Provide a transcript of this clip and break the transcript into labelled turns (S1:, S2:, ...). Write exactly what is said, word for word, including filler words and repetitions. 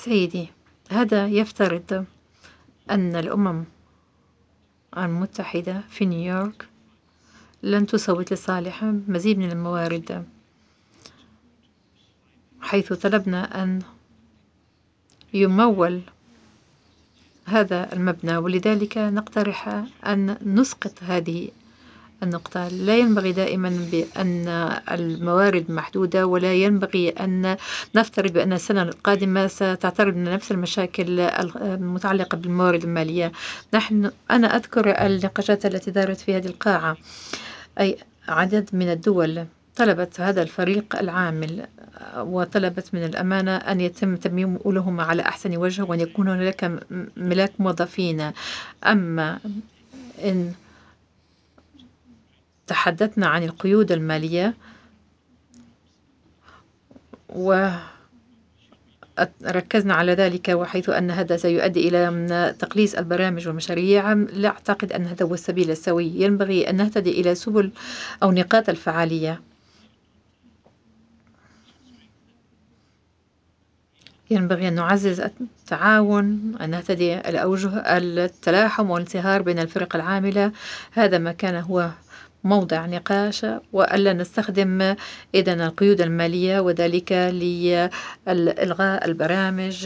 S1: سيدي، هذا يفترض أن الأمم المتحدة في نيويورك لن تصوت لصالح مزيد من الموارد، حيث طلبنا أن يمول هذا المبنى، ولذلك نقترح أن نسقط هذه النقطة. لا ينبغي دائما بأن الموارد محدودة، ولا ينبغي أن نفترض بأن السنة القادمة ستعترض نفس المشاكل المتعلقة بالموارد المالية. نحن أنا أذكر النقاشات التي دارت في هذه القاعة، أي عدد من الدول طلبت هذا الفريق العامل وطلبت من الأمانة أن يتم تمويلهم على أحسن وجه وأن يكون هناك ملاك موظفين. أما إن تحدثنا عن القيود المالية وركزنا على ذلك، وحيث أن هذا سيؤدي إلى تقليص البرامج والمشاريع، لا أعتقد أن هذا هو السبيل السوي. ينبغي أن نهتدي إلى سبل أو نقاط الفعالية. ينبغي أن نعزز التعاون، أن نهتدي إلى أوجه التلاحم والانصهار بين الفرق العاملة. هذا ما كان هو موضع نقاش، وألا نستخدم إذن القيود المالية وذلك لإلغاء البرامج